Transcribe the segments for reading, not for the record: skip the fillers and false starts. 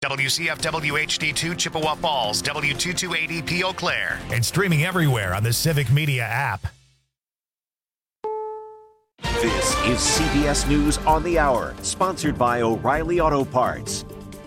WCFW HD2 Chippewa Falls, W2280P Eau Claire. And streaming everywhere on the Civic Media app. This is CBS News on the Hour, sponsored by O'Reilly Auto Parts.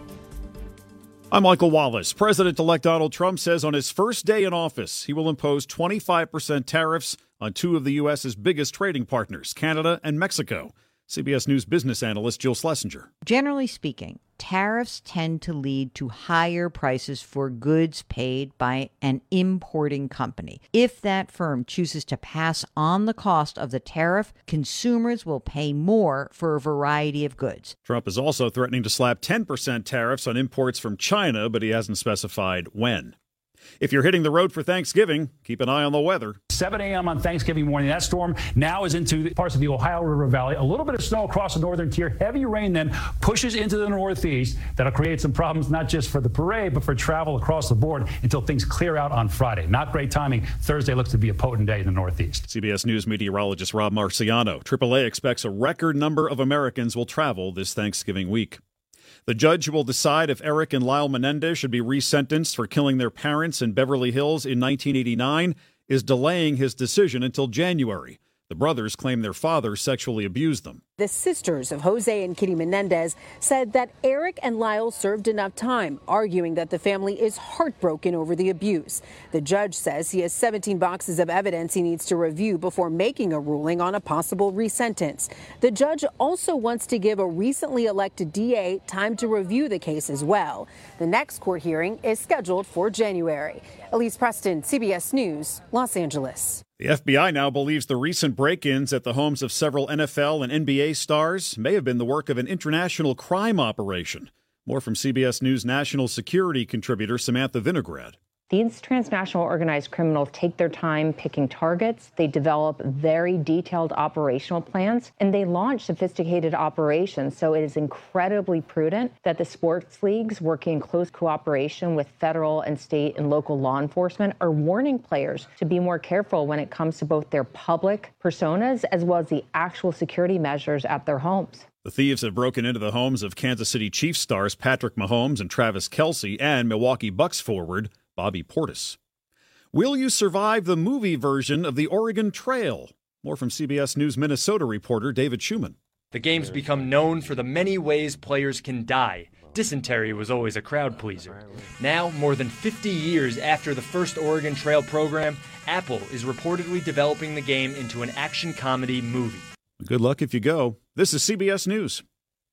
I'm Michael Wallace. President-elect Donald Trump says on his first day in office, he will impose 25% tariffs on two of the U.S.'s biggest trading partners, Canada and Mexico. CBS News business analyst Jill Schlesinger. Generally speaking, tariffs tend to lead to higher prices for goods paid by an importing company. If that firm chooses to pass on the cost of the tariff, consumers will pay more for a variety of goods. Trump is also threatening to slap 10% tariffs on imports from China, but he hasn't specified when. If you're hitting the road for Thanksgiving, keep an eye on the weather. 7 a.m. on Thanksgiving morning. That storm now is into parts of the Ohio River Valley. A little bit of snow across the northern tier. Heavy rain then pushes into the northeast. That'll create some problems not just for the parade, but for travel across the board until things clear out on Friday. Not great timing. Thursday looks to be a potent day in the northeast. CBS News meteorologist Rob Marciano. AAA expects a record number of Americans will travel this Thanksgiving week. The judge will decide if Eric and Lyle Menendez should be resentenced for killing their parents in Beverly Hills in 1989 is delaying his decision until January. The brothers claim their father sexually abused them. The sisters of Jose and Kitty Menendez said that Eric and Lyle served enough time, arguing that the family is heartbroken over the abuse. The judge says he has 17 boxes of evidence he needs to review before making a ruling on a possible resentence. The judge also wants to give a recently elected DA time to review the case as well. The next court hearing is scheduled for January. Elise Preston, CBS News, Los Angeles. The FBI now believes the recent break-ins at the homes of several NFL and NBA stars may have been the work of an international crime operation. More from CBS News national security contributor Samantha Vinograd. These transnational organized criminals take their time picking targets. They develop very detailed operational plans, and they launch sophisticated operations. So it is incredibly prudent that the sports leagues, working in close cooperation with federal and state and local law enforcement, are warning players to be more careful when it comes to both their public personas as well as the actual security measures at their homes. The thieves have broken into the homes of Kansas City Chiefs stars Patrick Mahomes and Travis Kelce and Milwaukee Bucks forward Bobby Portis. Will you survive the movie version of the Oregon Trail? More from CBS News Minnesota reporter David Schumann. The game's become known for the many ways players can die. Dysentery was always a crowd pleaser. Now, more than 50 years after the first Oregon Trail program, Apple is reportedly developing the game into an action comedy movie. Good luck if you go. This is CBS News.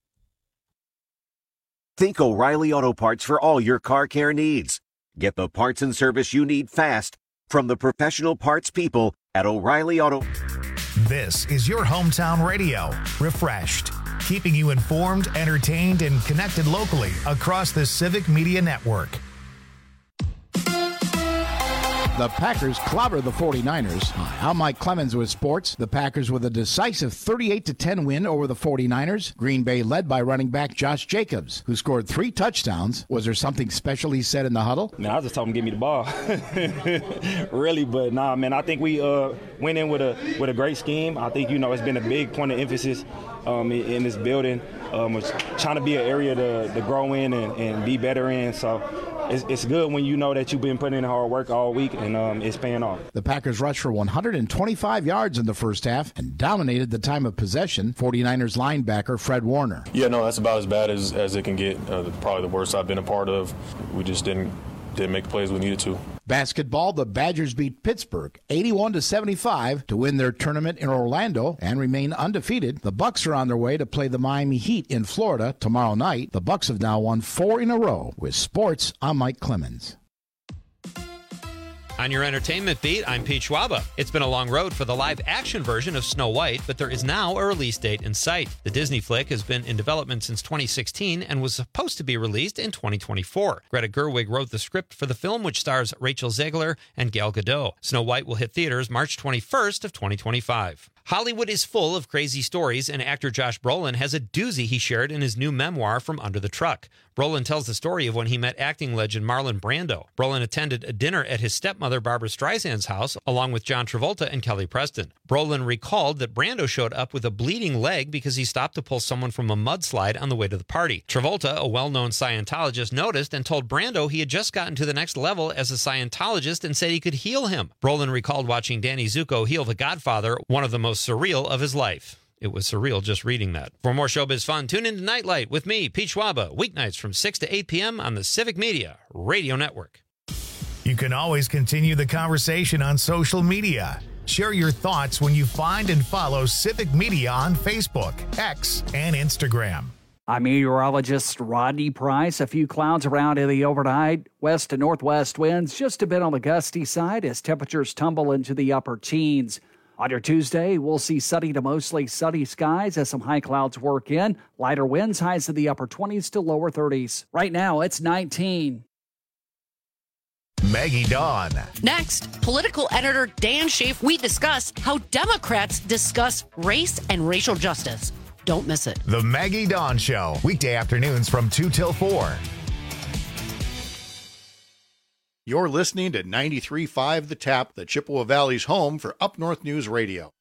Think O'Reilly Auto Parts for all your car care needs. Get the parts and service you need fast from the professional parts people at O'Reilly Auto. This is your hometown radio, refreshed, keeping you informed, entertained, and connected locally across the Civic Media Network. The Packers clobber the 49ers. Hi, I'm Mike Clemens with sports. The Packers with a decisive 38-10 win over the 49ers. Green Bay led by running back Josh Jacobs, who scored 3 touchdowns. Was there something special he said in the huddle? I was just told him give me the ball. Really, but nah, man, I think we went in with a great scheme. I think, it's been a big point of emphasis in this building. Was trying to be an area to grow in and be better in. So it's good when you know that you've been putting in hard work all week and it's paying off. The Packers rushed for 125 yards in the first half and dominated the time of possession. 49ers linebacker Fred Warner. Yeah, no, that's about as bad as it can get. Probably the worst I've been a part of. We just didn't make the plays we needed to. Basketball, the Badgers beat Pittsburgh 81-75 to win their tournament in Orlando and remain undefeated. The Bucks are on their way to play the Miami Heat in Florida tomorrow night. The Bucks have now won 4 in a row. With sports, I'm Mike Clemens. On your entertainment beat, I'm Pete Schwaba. It's been a long road for the live-action version of Snow White, but there is now a release date in sight. The Disney flick has been in development since 2016 and was supposed to be released in 2024. Greta Gerwig wrote the script for the film, which stars Rachel Zegler and Gal Gadot. Snow White will hit theaters March 21st of 2025. Hollywood is full of crazy stories, and actor Josh Brolin has a doozy he shared in his new memoir, From Under the Truck. Brolin tells the story of when he met acting legend Marlon Brando. Brolin attended a dinner at his stepmother Barbra Streisand's house, along with John Travolta and Kelly Preston. Brolin recalled that Brando showed up with a bleeding leg because he stopped to pull someone from a mudslide on the way to the party. Travolta, a well-known Scientologist, noticed and told Brando he had just gotten to the next level as a Scientologist and said he could heal him. Brolin recalled watching Danny Zuko heal the Godfather, one of the most surreal of his life. It was surreal just reading that. For more showbiz fun, tune into Nightlight with me, Pete Schwaba, weeknights from 6 to 8 p.m. on the Civic Media Radio Network. You can always continue the conversation on social media. Share your thoughts when you find and follow Civic Media on Facebook, X, and Instagram. I'm meteorologist Rodney Price. A few clouds around in the overnight. West to northwest winds just a bit on the gusty side as temperatures tumble into the upper teens. On your Tuesday, we'll see sunny to mostly sunny skies as some high clouds work in. Lighter winds, highs in the upper 20s to lower 30s. Right now, it's 19. Maggie Dawn. Next, political editor Dan Schaaf. We discuss how Democrats discuss race and racial justice. Don't miss it. The Maggie Dawn Show, weekday afternoons from 2 till 4. You're listening to 93.5 The Tap, the Chippewa Valley's home for Up North News Radio.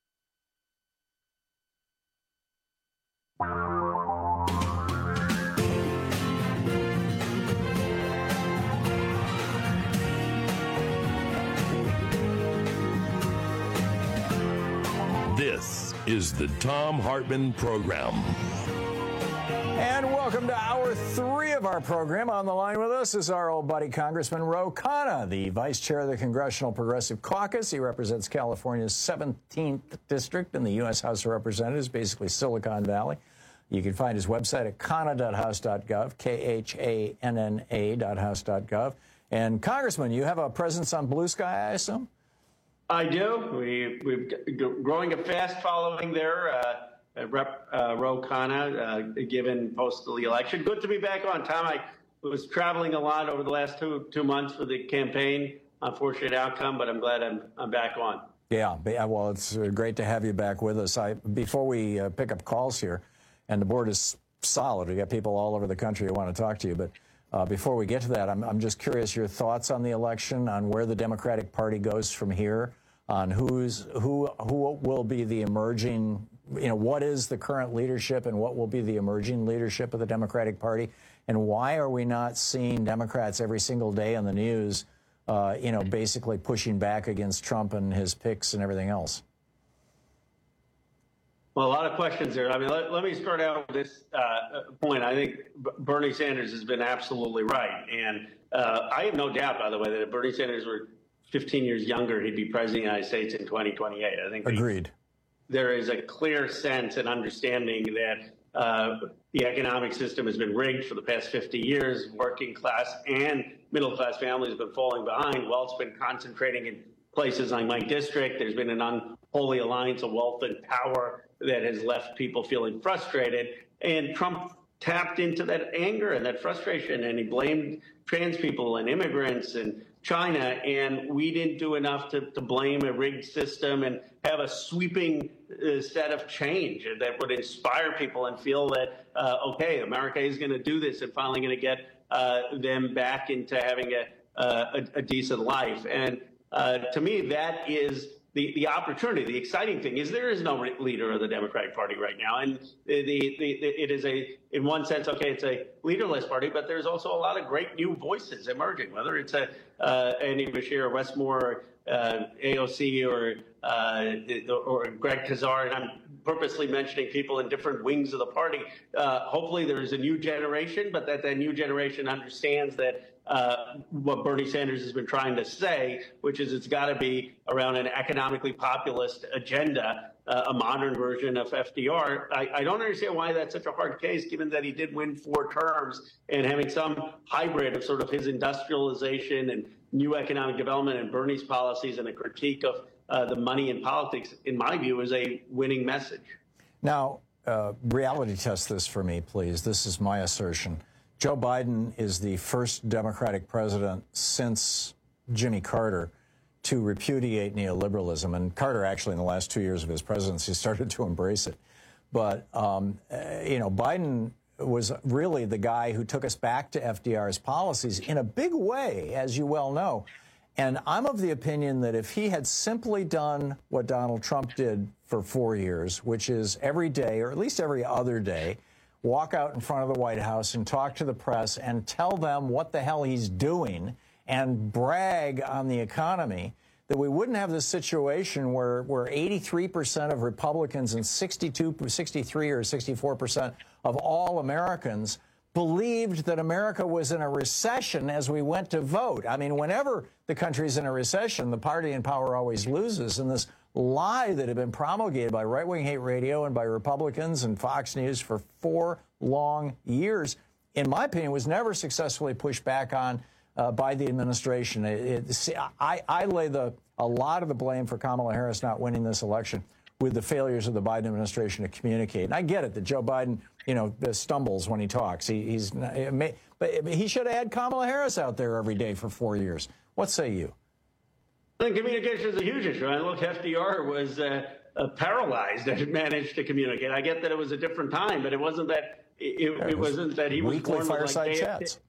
This is the Thom Hartmann Program. And welcome to Hour 3 of our program. On the line with us is our old buddy, Congressman Ro Khanna, the Vice Chair of the Congressional Progressive Caucus. He represents California's 17th District in the U.S. House of Representatives, basically Silicon Valley. You can find his website at khanna.house.gov, KHANNA.house.gov. And, Congressman, you have a presence on Blue Sky, I assume? I do. We've growing a fast following there. Rep. Ro Khanna, given post the election. Good to be back on, Tom. I was traveling a lot over the last two months for the campaign. Unfortunate outcome, but I'm glad I'm back on. Yeah, well, it's great to have you back with us. Before we pick up calls here, and the board is solid. We got people all over the country who want to talk to you, but before we get to that, I'm just curious your thoughts on the election, on where the Democratic Party goes from here, on who will be the emerging. What is the current leadership and what will be the emerging leadership of the Democratic Party? And why are we not seeing Democrats every single day on the news, basically pushing back against Trump and his picks and everything else? Well, a lot of questions there. I mean, let me start out with this point. I think Bernie Sanders has been absolutely right. And I have no doubt, by the way, that if Bernie Sanders were 15 years younger, he'd be president of the United States in 2028. I think agreed. There is a clear sense and understanding that the economic system has been rigged for the past 50 years. Working class and middle class families have been falling behind. Wealth's been concentrating in places like my district. There's been an unholy alliance of wealth and power that has left people feeling frustrated. And Trump tapped into that anger and that frustration, and he blamed trans people and immigrants and China, and we didn't do enough to blame a rigged system and have a sweeping set of change that would inspire people and feel that, okay, America is going to do this and finally going to get them back into having a decent life. And to me, that is the opportunity. The exciting thing is there is no leader of the Democratic Party right now. And it is in one sense, okay, it's a leaderless party, but there's also a lot of great new voices emerging, whether it's Andy Beshear, Westmore, AOC, or Greg Kazar. And I'm purposely mentioning people in different wings of the party. Hopefully there is a new generation, but that new generation understands that what Bernie Sanders has been trying to say, which is it's got to be around an economically populist agenda, a modern version of FDR. I don't understand why that's such a hard case, given that he did win 4 terms, and having some hybrid of sort of his industrialization and new economic development and Bernie's policies and a critique of the money in politics, in my view, is a winning message. Now, reality test this for me, please. This is my assertion. Joe Biden is the first Democratic president since Jimmy Carter to repudiate neoliberalism. And Carter actually, in the last 2 years of his presidency, started to embrace it. But, Biden was really the guy who took us back to FDR's policies in a big way, as you well know. And I'm of the opinion that if he had simply done what Donald Trump did for 4 years, which is every day, or at least every other day, walk out in front of the White House and talk to the press and tell them what the hell he's doing and brag on the economy, that we wouldn't have this situation where 83% of Republicans and 63 or 64% of all Americans believed that America was in a recession as we went to vote. I mean, whenever the country's in a recession, the party in power always loses. And this lie that had been promulgated by right-wing hate radio and by Republicans and Fox News for 4 long years, in my opinion, was never successfully pushed back on by the administration. I lay a lot of the blame for Kamala Harris not winning this election with the failures of the Biden administration to communicate. And I get it that Joe Biden, stumbles when he talks. But he should have had Kamala Harris out there every day for 4 years. What say you? I think communication is a huge issue. And look, FDR was paralyzed and managed to communicate. I get that it was a different time, but it wasn't that it wasn't that he was weekly fireside chats.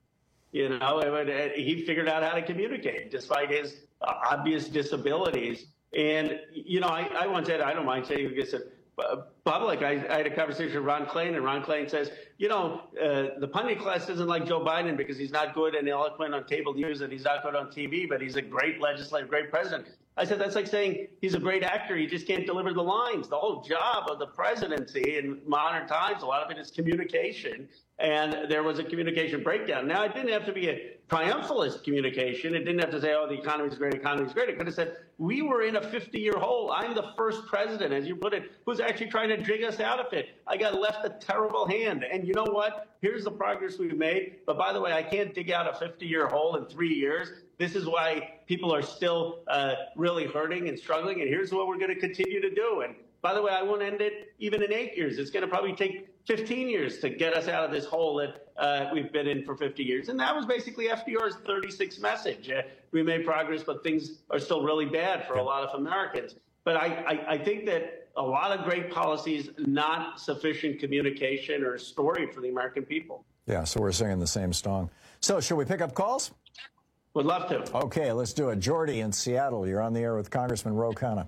He figured out how to communicate despite his obvious disabilities. And, I once said, I don't mind saying this in public. I had a conversation with Ron Klain, and Ron Klain says, the pundit class doesn't like Joe Biden because he's not good and eloquent on cable news and he's not good on TV, but he's a great legislator, great president. I said, that's like saying he's a great actor. He just can't deliver the lines. The whole job of the presidency in modern times, a lot of it is communication. And there was a communication breakdown. Now, it didn't have to be a triumphalist communication. It didn't have to say, the economy's great, economy's great. It could have said, we were in a 50-year hole. I'm the first president, as you put it, who's actually trying to jig us out of it. I got left a terrible hand. And you know what? Here's the progress we've made. But by the way, I can't dig out a 50-year hole in 3 years. This is why people are still really hurting and struggling. And here's what we're going to continue to do. And by the way, I won't end it even in 8 years. It's going to probably take 15 years to get us out of this hole that we've been in for 50 years. And that was basically FDR's 36 message. We made progress, but things are still really bad for a lot of Americans. But I think that a lot of great policies, not sufficient communication or story for the American people. Yeah, so we're singing the same song. So should we pick up calls? Would love to. Okay, let's do it. Jordy in Seattle, you're on the air with Congressman Ro Khanna.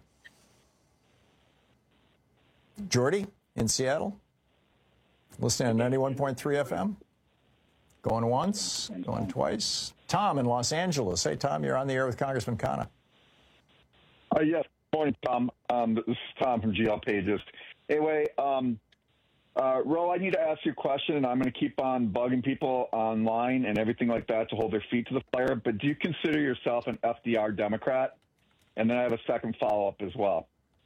Jordy in Seattle, listening on 91.3 FM. Going once, going twice. Tom in Los Angeles. Hey, Tom, you're on the air with Congressman Khanna. Yes. Good morning, Tom. This is Tom from GL Pages. Anyway, Ro, I need to ask you a question, and I'm going to keep on bugging people online and everything like that to hold their feet to the fire. But do you consider yourself an FDR Democrat? And then I have a second follow-up as well.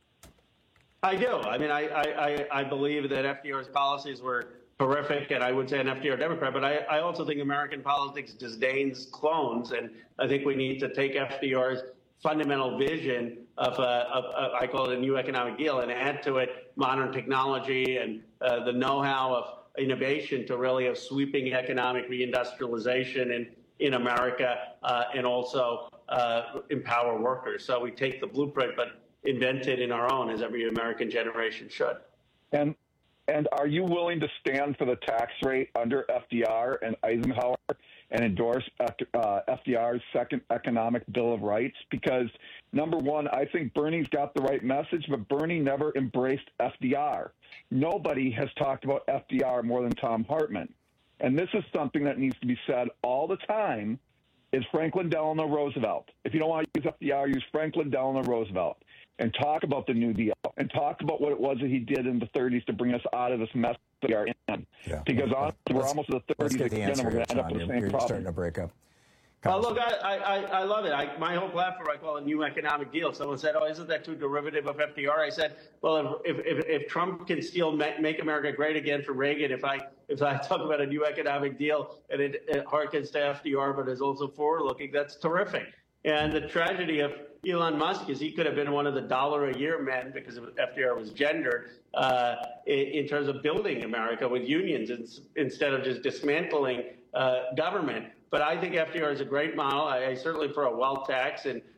I do. I mean, I believe that FDR's policies were horrific, and I would say an FDR Democrat, but I also think American politics disdains clones, and I think we need to take FDR's fundamental vision of I call it a new economic deal, and add to it modern technology and the know-how of innovation to really have sweeping economic reindustrialization in America and also empower workers. So we take the blueprint, but invent it in our own, as every American generation should. And are you willing to stand for the tax rate under FDR and Eisenhower and endorse FDR's second economic Bill of Rights? Because, number one, I think Bernie's got the right message, but Bernie never embraced FDR. Nobody has talked about FDR more than Thom Hartmann. And this is something that needs to be said all the time, is Franklin Delano Roosevelt. If you don't want to use FDR, use Franklin Delano Roosevelt. And talk about the New Deal, and talk about what it was that he did in the 30s to bring us out of this mess that we are in. Yeah. Because honestly, we're almost to the 30s again, and we're going to end up with the same problem. Starting to break up. Look, I love it. My whole platform I call a new economic deal. Someone said, isn't that too derivative of FDR? I said, well, if Trump can still make America great again for Reagan, if I talk about a new economic deal and it harkens to FDR but is also forward-looking, that's terrific. And the tragedy of Elon Musk is he could have been one of the $1-a-year men, because FDR was gendered, in terms of building America with unions instead of just dismantling government. But I think FDR is a great model. I certainly for a wealth tax and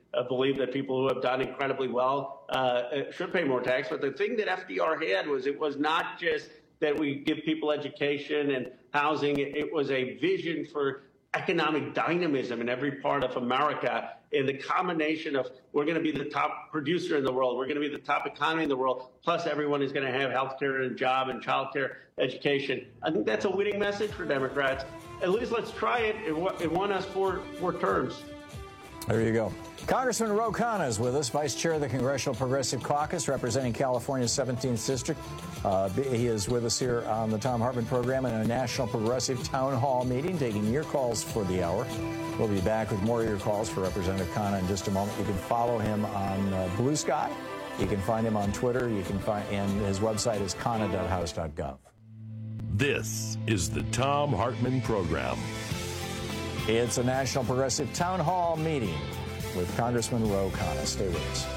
believe that people who have done incredibly well should pay more tax. But the thing that FDR had was it was not just that we give people education and housing. It was a vision for economic dynamism in every part of America. And the combination of we're going to be the top producer in the world, we're going to be the top economy in the world, plus everyone is going to have health care and a job and child care, education. I think that's a winning message for Democrats. At least let's try it. It won us four terms. There you go. Congressman Ro Khanna is with us, Vice Chair of the Congressional Progressive Caucus, representing California's 17th District. He is with us here on the Thom Hartmann program in a National Progressive Town Hall meeting, taking your calls for the hour. We'll be back with more of your calls for Representative Khanna in just a moment. You can follow him on Blue Sky. You can find him on Twitter. You can find, and his website is khanna.house.gov. This is the Thom Hartmann program. It's a National Progressive Town Hall meeting with Congressman Ro Khanna. Stay with us.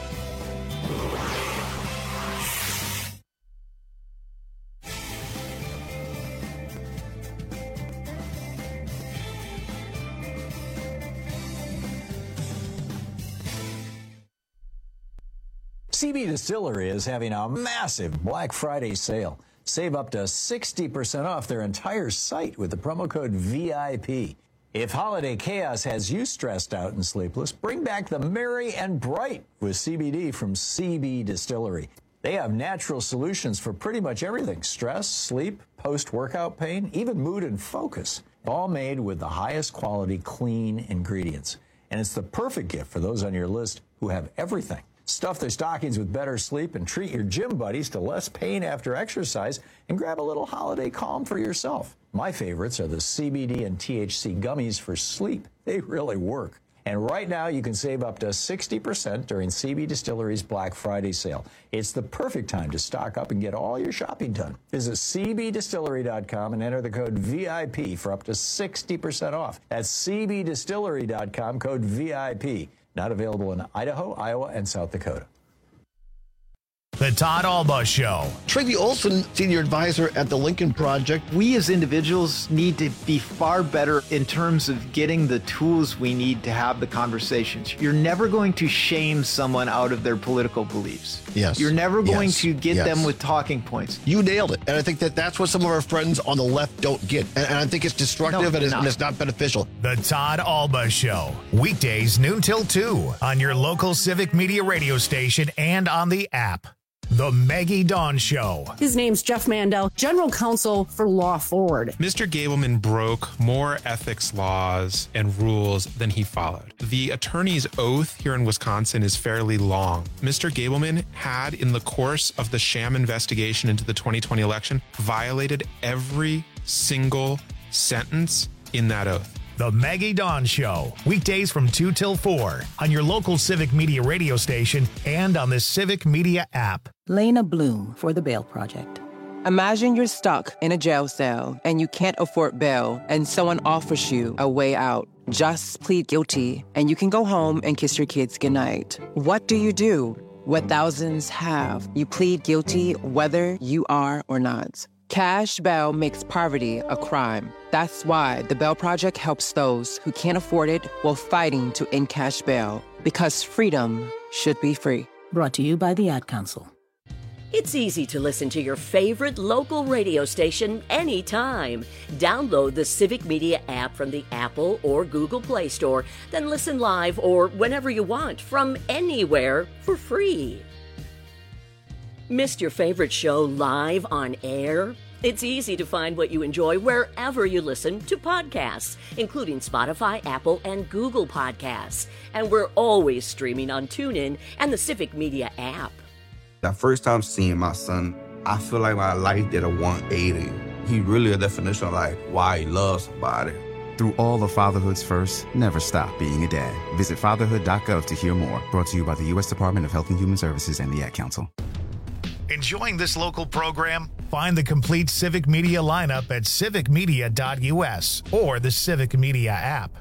CB Distillery is having a massive Black Friday sale. Save up to 60% off their entire site with the promo code VIP. If holiday chaos has you stressed out and sleepless, bring back the merry and bright with CBD from CB Distillery. They have natural solutions for pretty much everything: stress, sleep, post-workout pain, even mood and focus. All made with the highest quality, clean ingredients. And it's the perfect gift for those on your list who have everything. Stuff their stockings with better sleep and treat your gym buddies to less pain after exercise and grab a little holiday calm for yourself. My favorites are the CBD and THC gummies for sleep. They really work. And right now you can save up to 60% during CB Distillery's Black Friday sale. It's the perfect time to stock up and get all your shopping done. Visit cbdistillery.com and enter the code VIP for up to 60% off. That's cbdistillery.com, code VIP. Not available in Idaho, Iowa, and South Dakota. The Todd Alba Show. Tracy Olson, Senior Advisor at the Lincoln Project. We as individuals need to be far better in terms of getting the tools we need to have the conversations. You're never going to shame someone out of their political beliefs. Yes. You're never going to get them with talking points. You nailed it. And I think that's what some of our friends on the left don't get. And I think it's destructive and it's not beneficial. The Todd Alba Show. Weekdays noon till 2 on your local Civic Media radio station and on the app. The Maggie Dawn Show. His name's Jeff Mandel, General Counsel for Law Forward. Mr. Gableman broke more ethics laws and rules than he followed. The attorney's oath here in Wisconsin is fairly long. Mr. Gableman had, in the course of the sham investigation into the 2020 election, violated every single sentence in that oath. The Maggie Dawn Show. Weekdays from 2 till 4 on your local Civic Media radio station and on the Civic Media app. Lena Bloom for the Bail Project. Imagine you're stuck in a jail cell and you can't afford bail and someone offers you a way out. Just plead guilty and you can go home and kiss your kids goodnight. What do you do? What thousands have. You plead guilty whether you are or not. Cash bail makes poverty a crime. That's why the Bail Project helps those who can't afford it while fighting to end cash bail. Because freedom should be free. Brought to you by the Ad Council. It's easy to listen to your favorite local radio station anytime. Download the Civic Media app from the Apple or Google Play Store, then listen live or whenever you want from anywhere for free. Missed your favorite show live on air? It's easy to find what you enjoy wherever you listen to podcasts, including Spotify, Apple, and Google Podcasts. And we're always streaming on TuneIn and the Civic Media app. That first time seeing my son, I feel like my life did a 180. He really a definition of like why he loves somebody. Through all the fatherhood's first, never stop being a dad. Visit fatherhood.gov to hear more. Brought to you by the U.S. Department of Health and Human Services and the Ad Council. Enjoying this local program? Find the complete Civic Media lineup at civicmedia.us or the Civic Media app.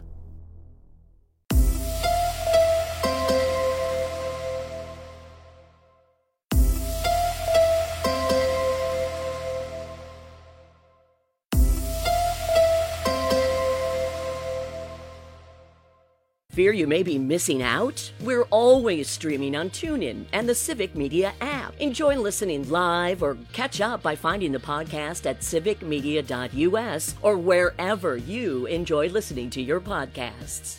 Fear you may be missing out? We're always streaming on TuneIn and the Civic Media app. Enjoy listening live or catch up by finding the podcast at civicmedia.us or wherever you enjoy listening to your podcasts.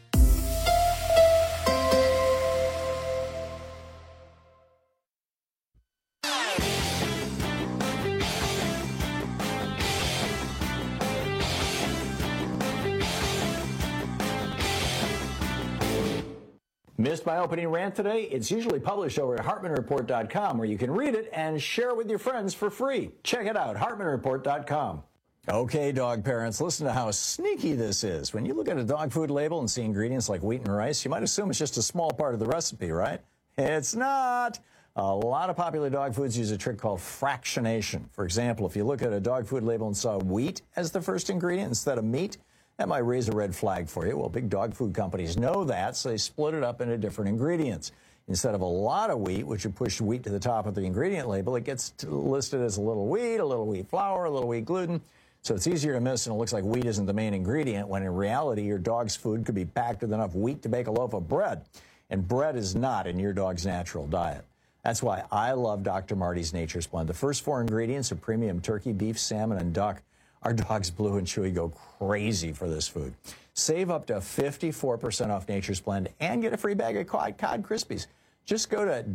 Missed my opening rant today? It's usually published over at HartmanReport.com, where you can read it and share it with your friends for free. Check it out, HartmanReport.com. Okay, dog parents, listen to how sneaky this is. When you look at a dog food label and see ingredients like wheat and rice, you might assume it's just a small part of the recipe, right? It's not. A lot of popular dog foods use a trick called fractionation. For example, if you look at a dog food label and saw wheat as the first ingredient instead of meat, that might raise a red flag for you. Well, big dog food companies know that, so they split it up into different ingredients. Instead of a lot of wheat, which would push wheat to the top of the ingredient label, it gets listed as a little wheat flour, a little wheat gluten. So it's easier to miss, and it looks like wheat isn't the main ingredient, when in reality, your dog's food could be packed with enough wheat to bake a loaf of bread. And bread is not in your dog's natural diet. That's why I love Dr. Marty's Nature's Blend. The first 4 ingredients are premium turkey, beef, salmon, and duck. Our dogs, Blue and Chewy, go crazy for this food. Save up to 54% off Nature's Blend and get a free bag of Cod Crispies. Just go to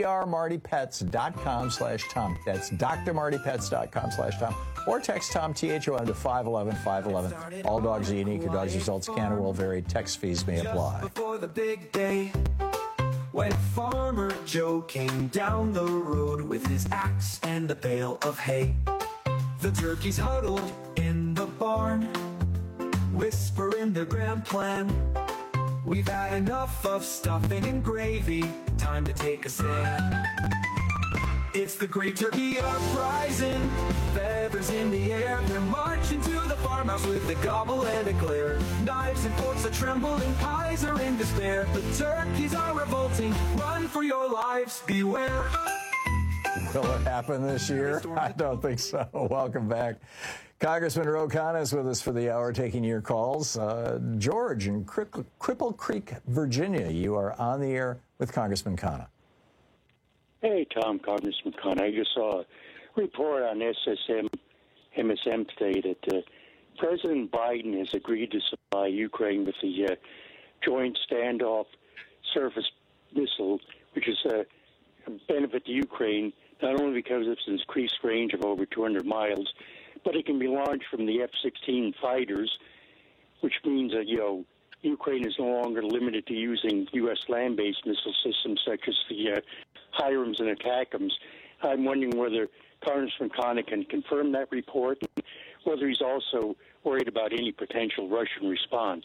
drmartypets.com/Tom. That's drmartypets.com/Tom. Or text Tom, THOM, to 511-511. All dogs are unique. Your dog's results can or will vary. Text fees may apply. Before the big day, when Farmer Joe came down the road with his axe and a bale of hay, the turkeys huddled in the barn, whispering their grand plan. We've had enough of stuffing and gravy, time to take a stand. It's the Great Turkey Uprising, feathers in the air. They're marching to the farmhouse with a gobble and a glare. Knives and forks are trembling, pies are in despair. The turkeys are revolting, run for your lives, beware. Will it happen this year? I don't think so. Welcome back. Congressman Ro Khanna is with us for the hour, taking your calls. George in Cripple Creek, Virginia, you are on the air with Congressman Khanna. Hey, Tom, Congressman Khanna. I just saw a report on MSM today that President Biden has agreed to supply Ukraine with the Joint Standoff Surface Missile, which is a benefit to Ukraine, not only because of its increased range of over 200 miles, but it can be launched from the F-16 fighters, which means that, Ukraine is no longer limited to using U.S. land-based missile systems such as the HIMARS and ATACMS. I'm wondering whether Congressman Khanna can confirm that report, and whether he's also worried about any potential Russian response.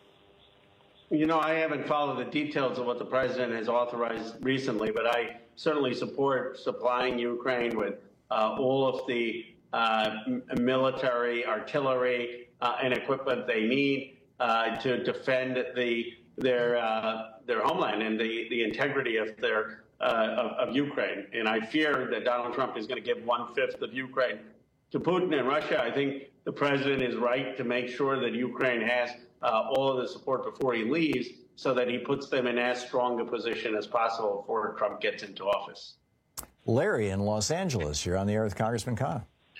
I haven't followed the details of what the president has authorized recently, but I certainly support supplying Ukraine with all of the military, artillery, and equipment they need to defend their homeland and the integrity of of Ukraine. And I fear that Donald Trump is going to give 1/5 of Ukraine to Putin and Russia. I think the president is right to make sure that Ukraine has all of the support before he leaves, so that he puts them in as strong a position as possible before Trump gets into office. Larry in Los Angeles, you're on the air with Congressman Khanna.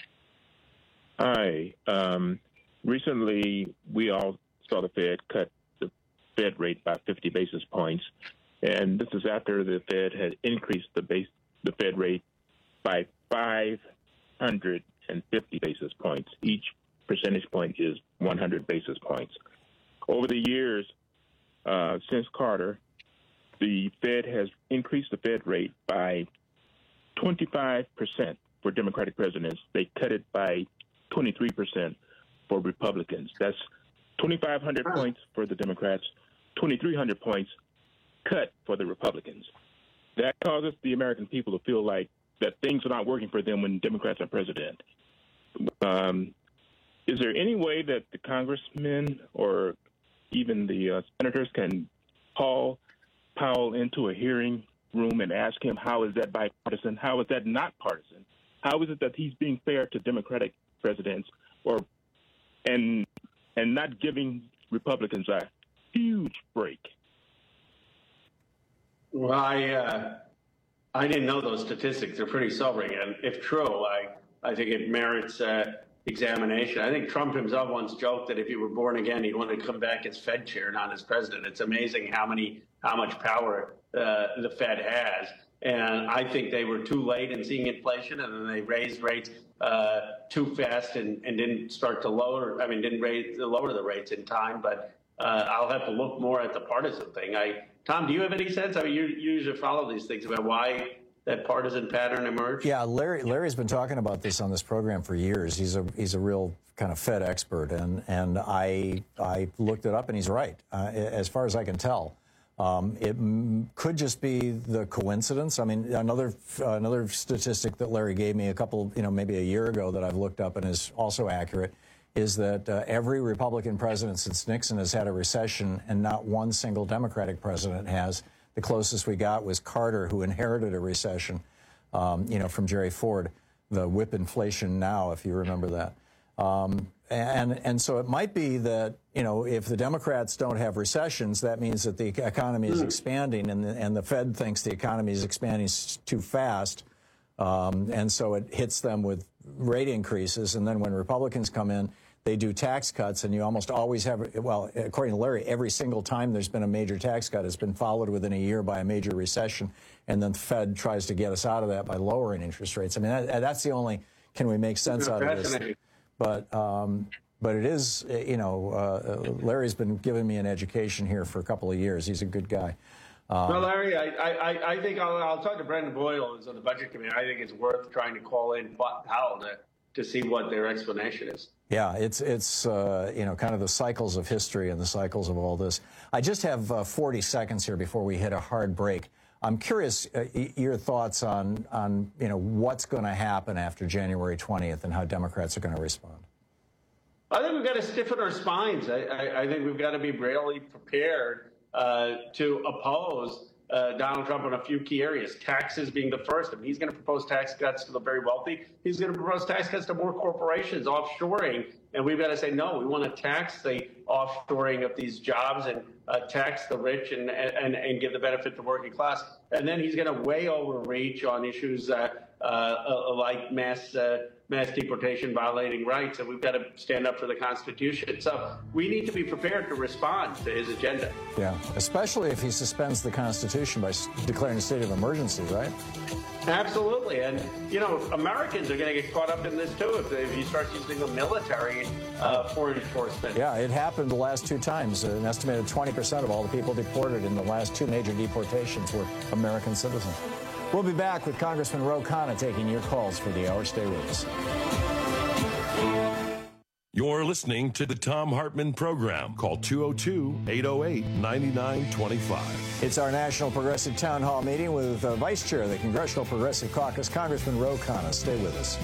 Hi. Recently, we all saw the Fed cut the Fed rate by 50 basis points, and this is after the Fed had increased the Fed rate by 550 basis points. Each percentage point is 100 basis points. Over the years, since Carter, the Fed has increased the Fed rate by 25% for Democratic presidents. They cut it by 23% for Republicans. That's 2,500 points for the Democrats, 2,300 points cut for the Republicans. That causes the American people to feel like that things are not working for them when Democrats are president. Is there any way that the congressmen or even the senators can call Powell into a hearing room and ask him, how is that bipartisan? How is that not partisan? How is it that he's being fair to Democratic presidents and not giving Republicans a huge break. Well, I didn't know those statistics. They're pretty sobering, and if true, I think it merits examination. I think Trump himself once joked that if he were born again, he'd want to come back as Fed chair, not as president. It's amazing how much power the Fed has. And I think they were too late in seeing inflation, and then they raised rates too fast and didn't start to lower the rates in time. But I'll have to look more at the partisan thing. Tom, do you have any sense? I mean, you usually follow these things about why that partisan pattern emerged. Yeah, Larry's been talking about this on this program for years. He's a real kind of Fed expert, and I looked it up, and he's right. As far as I can tell, it could just be the coincidence. I mean, another statistic that Larry gave me maybe a year ago that I've looked up and is also accurate is that every Republican president since Nixon has had a recession, and not one single Democratic president has. The closest we got was Carter, who inherited a recession, from Jerry Ford, the whip inflation now, if you remember that. And so it might be that, if the Democrats don't have recessions, that means that the economy is expanding, and the Fed thinks the economy is expanding too fast. And so it hits them with rate increases. And then when Republicans come in, they do tax cuts, and you almost always have, well, according to Larry, every single time there's been a major tax cut, it's been followed within a year by a major recession, and then the Fed tries to get us out of that by lowering interest rates. I mean, that's the only, can we make sense out of this? But it is, Larry's been giving me an education here for a couple of years. He's a good guy. Well, Larry, I think I'll talk to Brendan Boyle, who's on the Budget Committee. I think it's worth trying to call in Powell to see what their explanation is. Yeah, it's kind of the cycles of history and the cycles of all this. I just have 40 seconds here before we hit a hard break. I'm curious your thoughts on what's going to happen after January 20th and how Democrats are going to respond. I think we've got to stiffen our spines. I think we've got to be really prepared to oppose Donald Trump in a few key areas. Taxes being the first. I mean, he's going to propose tax cuts to the very wealthy. He's going to propose tax cuts to more corporations, offshoring. And we've got to say, no, we want to tax the offshoring of these jobs and tax the rich and give the benefit to working class. And then he's going to way overreach on issues like mass deportation, violating rights, and we've got to stand up for the Constitution. So we need to be prepared to respond to his agenda. Yeah, especially if he suspends the Constitution by declaring a state of emergency, right? Absolutely. And, Americans are going to get caught up in this, too, if he starts using the military for enforcement. Yeah, it happened the last two times. An estimated 20% of all the people deported in the last two major deportations were American citizens. We'll be back with Congressman Ro Khanna taking your calls for the hour. Stay with us. You're listening to the Thom Hartmann Program. Call 202-808-9925. It's our National Progressive Town Hall meeting with Vice Chair of the Congressional Progressive Caucus, Congressman Ro Khanna. Stay with us.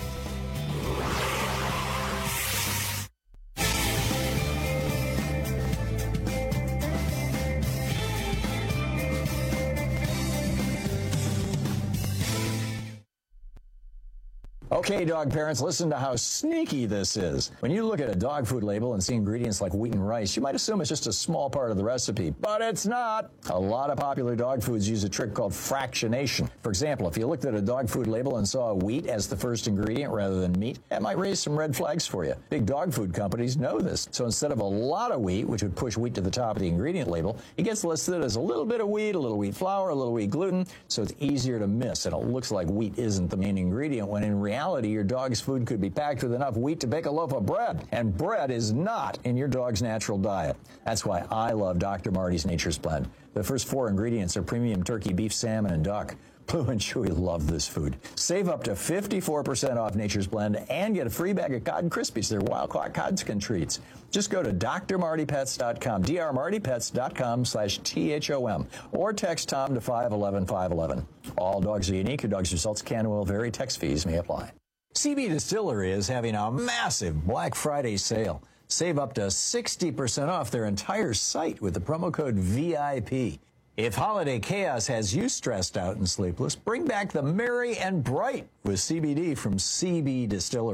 Okay, dog parents, listen to how sneaky this is. When you look at a dog food label and see ingredients like wheat and rice, you might assume it's just a small part of the recipe, but it's not. A lot of popular dog foods use a trick called fractionation. For example, if you looked at a dog food label and saw wheat as the first ingredient rather than meat, that might raise some red flags for you. Big dog food companies know this. So instead of a lot of wheat, which would push wheat to the top of the ingredient label, it gets listed as a little bit of wheat, a little wheat flour, a little wheat gluten, so it's easier to miss, and it looks like wheat isn't the main ingredient, when in reality, your dog's food could be packed with enough wheat to bake a loaf of bread, and bread is not in your dog's natural diet. That's why I love Dr. Marty's Nature's Blend. The first four ingredients are premium turkey, beef, salmon, and duck. Blue and Chewy love this food. Save up to 54% off Nature's Blend and get a free bag of Cod Krispies. They're wild-caught Codskin treats. Just go to drmartypets.com, drmartypets.com/THOM, or text Tom to 511-511. All dogs are unique. Your dog's results can and will vary. Text fees may apply. CB Distillery is having a massive Black Friday sale. Save up to 60% off their entire site with the promo code VIP. If holiday chaos has you stressed out and sleepless, bring back the merry and bright with CBD from CB Distillery.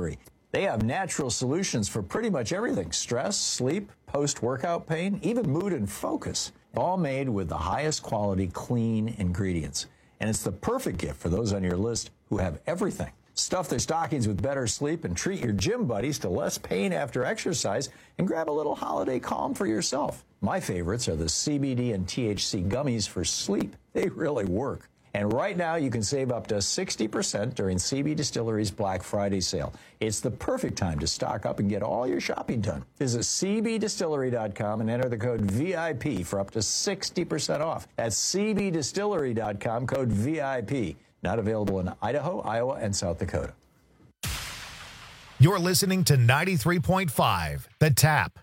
They have natural solutions for pretty much everything: stress, sleep, post-workout pain, even mood and focus. All made with the highest quality, clean ingredients. And it's the perfect gift for those on your list who have everything. Stuff their stockings with better sleep and treat your gym buddies to less pain after exercise, and grab a little holiday calm for yourself. My favorites are the CBD and THC gummies for sleep. They really work. And right now, you can save up to 60% during CB Distillery's Black Friday sale. It's the perfect time to stock up and get all your shopping done. Visit cbdistillery.com and enter the code VIP for up to 60% off. That's cbdistillery.com, code VIP. Not available in Idaho, Iowa, and South Dakota. You're listening to 93.5, The Tap.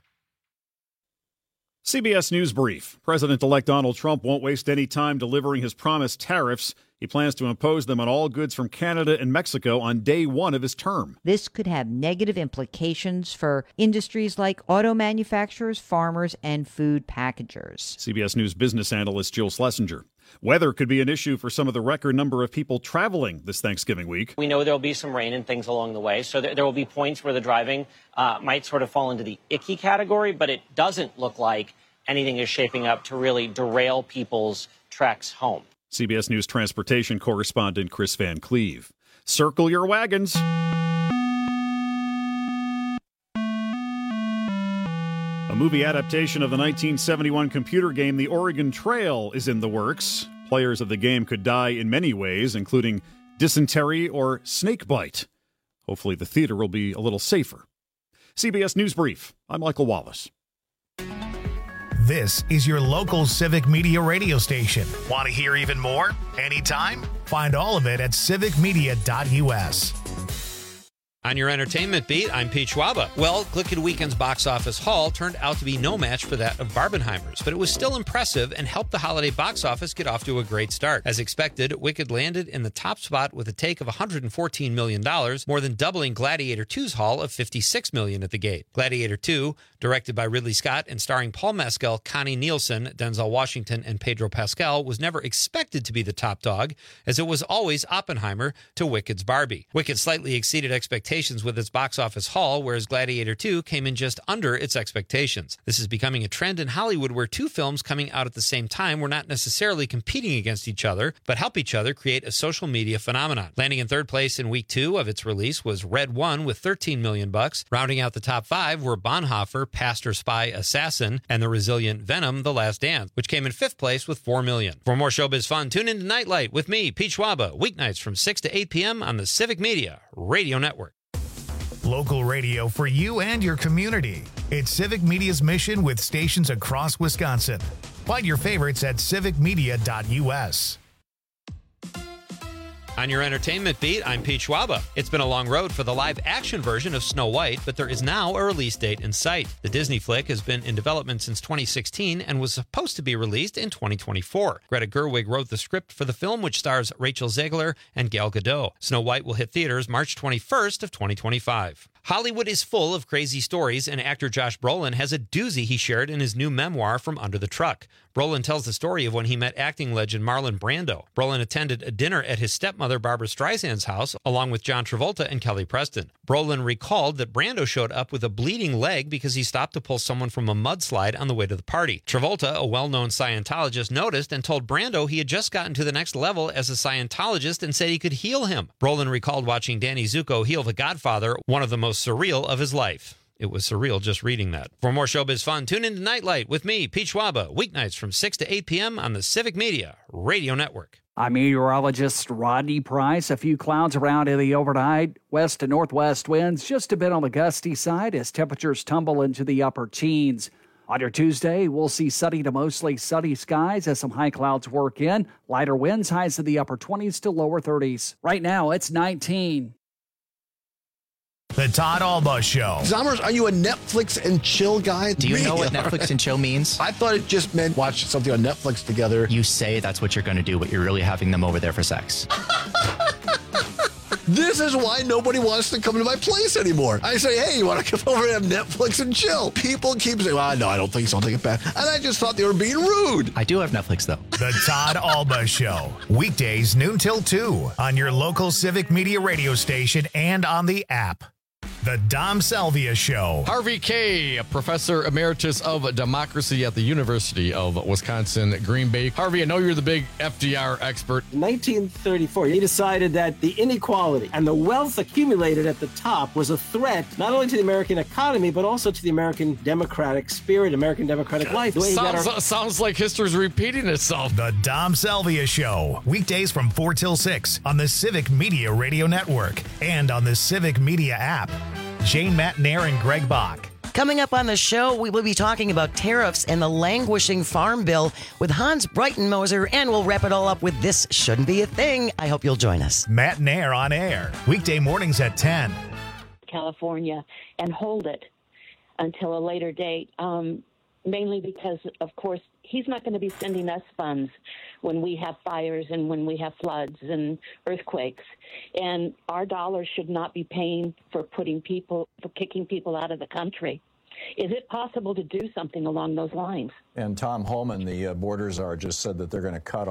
CBS News Brief. President-elect Donald Trump won't waste any time delivering his promised tariffs. He plans to impose them on all goods from Canada and Mexico on day one of his term. This could have negative implications for industries like auto manufacturers, farmers, and food packagers. CBS News business analyst Jill Schlesinger. Weather could be an issue for some of the record number of people traveling this Thanksgiving week. We know there will be some rain and things along the way, so there will be points where the driving might sort of fall into the icky category, but it doesn't look like anything is shaping up to really derail people's treks home. CBS News transportation correspondent Chris Van Cleve. Circle your wagons. A movie adaptation of the 1971 computer game The Oregon Trail is in the works. Players of the game could die in many ways, including dysentery or snake bite. Hopefully the theater will be a little safer. CBS News Brief. I'm Michael Wallace. This is your local Civic Media radio station. Want to hear even more? Anytime? Find all of it at civicmedia.us. On your entertainment beat, I'm Pete Schwaba. Well, Glicked Weekend's box office haul turned out to be no match for that of Barbenheimer's, but it was still impressive and helped the holiday box office get off to a great start. As expected, Wicked landed in the top spot with a take of $114 million, more than doubling Gladiator 2's haul of $56 million at the gate. Gladiator 2, directed by Ridley Scott and starring Paul Mescal, Connie Nielsen, Denzel Washington, and Pedro Pascal, was never expected to be the top dog, as it was always Oppenheimer to Wicked's Barbie. Wicked slightly exceeded expectations with its box office haul, whereas Gladiator 2 came in just under its expectations. This is becoming a trend in Hollywood where two films coming out at the same time were not necessarily competing against each other, but help each other create a social media phenomenon. Landing in third place in week 2 of its release was Red One with $13 million. Rounding out the top 5 were Bonhoeffer, Pastor, Spy, Assassin, and the resilient Venom, The Last Dance, which came in 5th place with $4 million. For more showbiz fun, tune in to Nightlight with me, Pete Schwaba, weeknights from 6 to 8 p.m. on the Civic Media Radio Network. Local radio for you and your community. It's Civic Media's mission with stations across Wisconsin. Find your favorites at civicmedia.us. On your entertainment beat, I'm Pete Schwaba. It's been a long road for the live-action version of Snow White, but there is now a release date in sight. The Disney flick has been in development since 2016 and was supposed to be released in 2024. Greta Gerwig wrote the script for the film, which stars Rachel Zegler and Gal Gadot. Snow White will hit theaters March 21st of 2025. Hollywood is full of crazy stories, and actor Josh Brolin has a doozy he shared in his new memoir, From Under the Truck. Brolin tells the story of when he met acting legend Marlon Brando. Brolin attended a dinner at his stepmother Barbra Streisand's house, along with John Travolta and Kelly Preston. Brolin recalled that Brando showed up with a bleeding leg because he stopped to pull someone from a mudslide on the way to the party. Travolta, a well-known Scientologist, noticed and told Brando he had just gotten to the next level as a Scientologist and said he could heal him. Brolin recalled watching Danny Zuko heal The Godfather, one of the most surreal of his life. It was surreal just reading that. For more showbiz fun, tune in to Nightlight with me, Pete Schwaba, weeknights from 6 to 8 p.m. on the Civic Media Radio Network. I'm meteorologist Rodney Price. A few clouds around in the overnight. West to northwest winds just a bit on the gusty side as temperatures tumble into the upper teens. On your Tuesday, we'll see sunny to mostly sunny skies as some high clouds work in. Lighter winds, highs in the upper 20s to lower 30s. Right now, it's 19. The Todd Alba Show. Zommers, are you a Netflix and chill guy? Do you know what Netflix and chill means? I thought it just meant watch something on Netflix together. You say that's what you're going to do, but you're really having them over there for sex. This is why nobody wants to come to my place anymore. I say, hey, you want to come over and have Netflix and chill? People keep saying, well, no, I don't think so. I'll take it back. And I just thought they were being rude. I do have Netflix, though. The Todd Alba Show. Weekdays, noon till 2 on your local Civic Media radio station and on the app. The Dom Salvia Show. Harvey Kaye, professor emeritus of democracy at the University of Wisconsin, Green Bay. Harvey, I know you're the big FDR expert. In 1934, he decided that the inequality and the wealth accumulated at the top was a threat not only to the American economy, but also to the American democratic spirit, American democratic life. Sounds like history's repeating itself. The Dom Salvia Show. Weekdays from 4 till 6 on the Civic Media Radio Network and on the Civic Media app. Jane Matnair and Greg Bach. Coming up on the show, we will be talking about tariffs and the languishing farm bill with Hans Breitenmoser, and we'll wrap it all up with This Shouldn't Be a Thing. I hope you'll join us. Matnair on air. Weekday mornings at 10. California and hold it until a later date, mainly because, of course, he's not going to be sending us funds when we have fires and when we have floods and earthquakes. And our dollars should not be paying for kicking people out of the country. Is it possible to do something along those lines? And Tom Homan, the border czar, just said that they're going to cut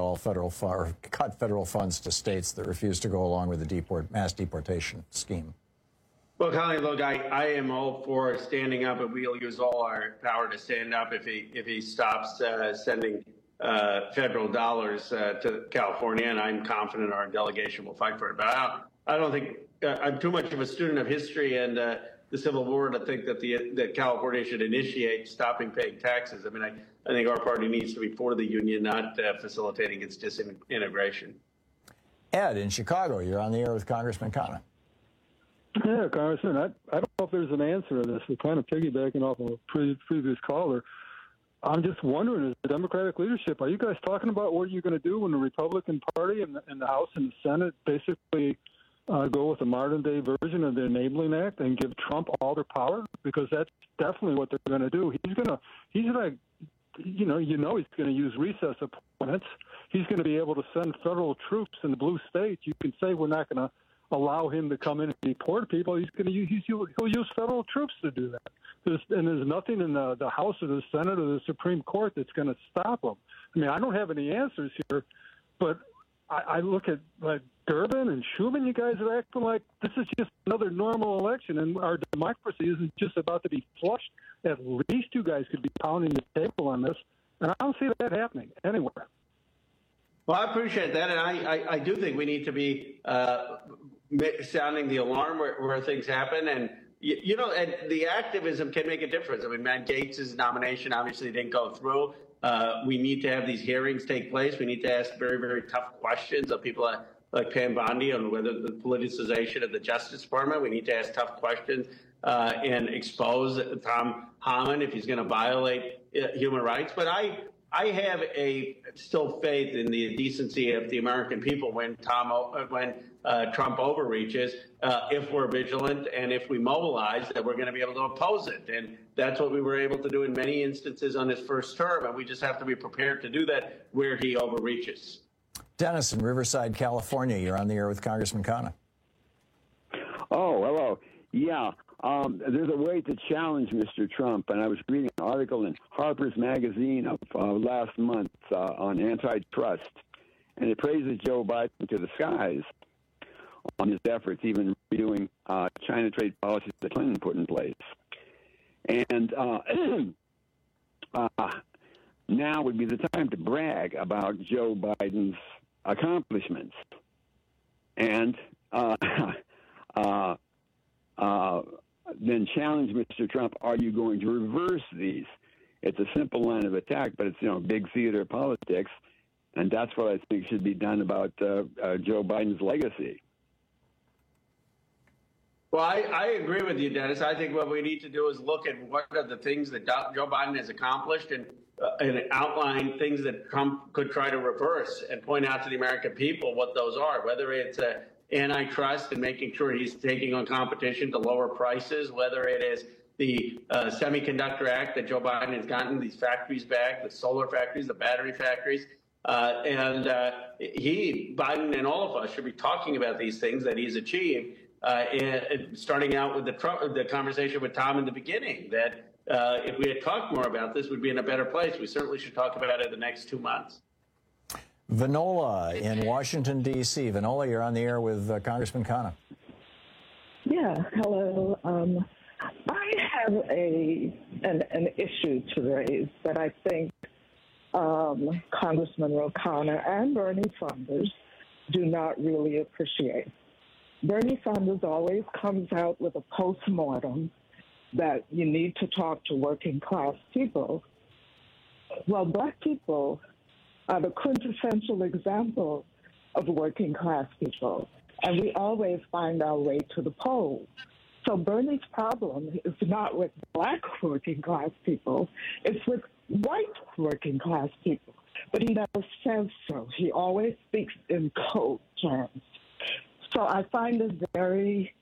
federal funds to states that refuse to go along with the mass deportation scheme. Well, Colin, look, I am all for standing up, and we'll use all our power to stand up if he stops sending federal dollars to California, and I'm confident our delegation will fight for it. But I don't think I'm too much of a student of history and the Civil War to think that California should initiate stopping paying taxes. I mean, I think our party needs to be for the union, not facilitating its disintegration. Ed, in Chicago, you're on the air with Congressman Khanna. Yeah, Congressman, I don't know if there's an answer to this. We're kind of piggybacking off of a previous caller. I'm just wondering, as the Democratic leadership, are you guys talking about what you're going to do when the Republican Party and the House and the Senate basically go with a modern-day version of the Enabling Act and give Trump all their power? Because that's definitely what they're going to do. He's going to use recess appointments. He's going to be able to send federal troops in the blue states. You can say we're not going to allow him to come in and deport people. He'll use federal troops to do that. There's nothing in the House or the Senate or the Supreme Court that's going to stop him. I mean, I don't have any answers here, but I look at like Durbin and Schumer. You guys are acting like this is just another normal election, and our democracy isn't just about to be flushed. At least you guys could be pounding the table on this, and I don't see that happening anywhere. Well, I appreciate that, and I do think we need to be sounding the alarm where things happen, and and the activism can make a difference. I mean, Matt Gaetz' nomination obviously didn't go through. We need to have these hearings take place. We need to ask very, very tough questions of people like Pam Bondi on whether the politicization of the Justice Department. We need to ask tough questions and expose Tom Homan if he's going to violate human rights. But I have still faith in the decency of the American people when Trump overreaches, if we're vigilant and if we mobilize, that we're going to be able to oppose it. And that's what we were able to do in many instances on his first term. And we just have to be prepared to do that where he overreaches. Dennis in Riverside, California. You're on the air with Congressman Khanna. Oh, hello. Yeah. There's a way to challenge Mr. Trump, and I was reading an article in Harper's Magazine of last month on antitrust, and it praises Joe Biden to the skies on his efforts, even redoing China trade policies that Clinton put in place. And now would be the time to brag about Joe Biden's accomplishments. And then challenge Mr. Trump, are you going to reverse these? It's a simple line of attack, but it's, big theater politics, and that's what I think should be done about Joe Biden's legacy. Well, I agree with you, Dennis. I think what we need to do is look at what are the things that Joe Biden has accomplished and outline things that Trump could try to reverse and point out to the American people what those are, whether it's antitrust and making sure he's taking on competition to lower prices, whether it is the Semiconductor Act that Joe Biden has gotten these factories back, the solar factories, the battery factories. Biden and all of us should be talking about these things that he's achieved, starting out with the conversation with Tom in the beginning, that if we had talked more about this, we'd be in a better place. We certainly should talk about it the next 2 months. Vanola in Washington, D.C. Vanola, you're on the air with Congressman Khanna. Yeah, Yeah, hello. I have an issue to raise that I think Congressman Ro Khanna and Bernie Sanders do not really appreciate. Bernie Sanders always comes out with a postmortem that you need to talk to working class people. Well, black people are the quintessential example of working class people, and we always find our way to the polls. So Bernie's problem is not with black working class people, it's with white working class people. But he never says so. He always speaks in code terms. So I find it very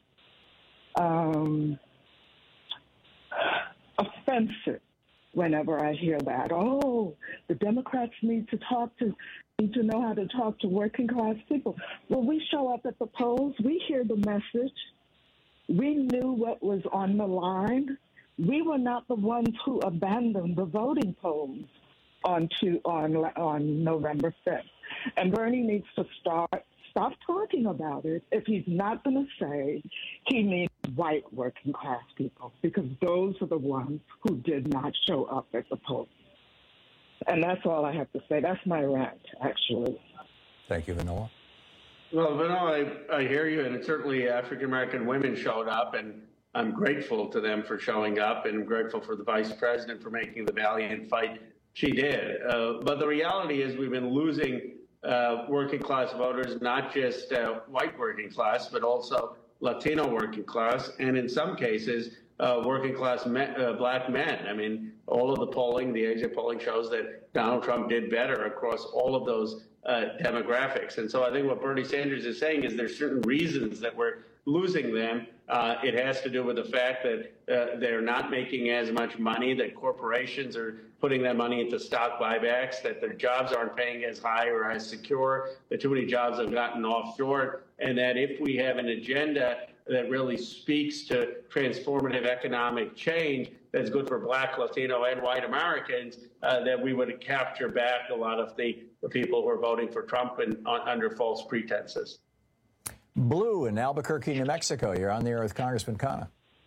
offensive whenever I hear that. Oh, the Democrats need to know how to talk to working class people. Well, we show up at the polls. We hear the message. We knew what was on the line. We were not the ones who abandoned the voting polls on November 5th. And Bernie needs to stop talking about it if he's not going to say he means white working class people, because those are the ones who did not show up at the polls. And that's all I have to say. That's my rant, actually. Thank you, Vanilla. Well, Vanilla, I hear you, and certainly African-American women showed up, and I'm grateful to them for showing up, and I'm grateful for the vice president for making the valiant fight she did. But the reality is we've been losing working class voters, not just white working class, but also Latino working class, and in some cases, working class black men. I mean, all of the polling, the exit polling shows that Donald Trump did better across all of those demographics. And so I think what Bernie Sanders is saying is there's certain reasons that we're losing them. It has to do with the fact that they're not making as much money, that corporations are putting that money into stock buybacks, that their jobs aren't paying as high or as secure, that too many jobs have gotten offshore, and that if we have an agenda that really speaks to transformative economic change that's good for black, Latino, and white Americans, that we would capture back a lot of the people who are voting for Trump under false pretenses. Blue in Albuquerque, New Mexico. You're on the air with Congressman Khanna.